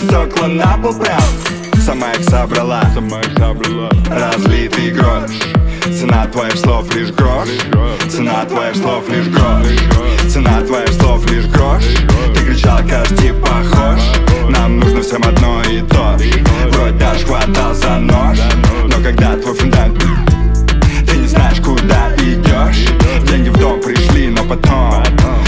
стекла на пол прям. Сама их собрала, разлитый грош. Цена твоих слов лишь грош. Цена твоих слов лишь грош. Цена твоих слов лишь грош. Ты кричал, каждый похож. Нам нужно всем одно и то. Вроде даже хватал за нож. Но когда твой фундамент, ты не знаешь, куда идешь. Деньги в дом пришли, но потом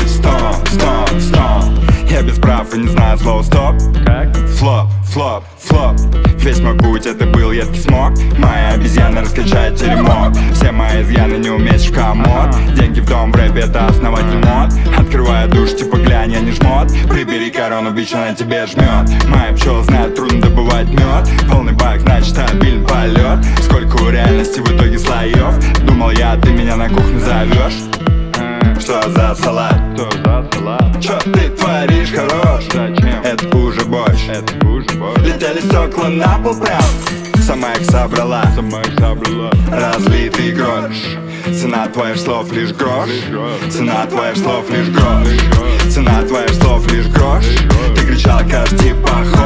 стоп. Я без прав и не знаю слова стоп. Флоп. Весь мой путь это был едкий смог. Моя обезьяна раскачает теремок. Все мои изъяны не умеешь в комод. Деньги в дом в рэпе это основательный мод. Открывая душ, типа глянь, я не жмот. Прибери корону, бич, она тебе жмет. Мои пчелы знают, трудно добывать мед. Полный бак, значит стабильный полет. Сколько у реальности в итоге слоев. Думал я, ты меня на кухню зовешь. Что за салат? Чё ты творишь, хорош? Зачем? Это уже борщ. Летели стекла на пол прям. Сама их собрала, разлитый грош. Цена твоих слов лишь грош. Цена твоих слов лишь грош. Цена твоих слов лишь грош. Ты кричал, каждый похож.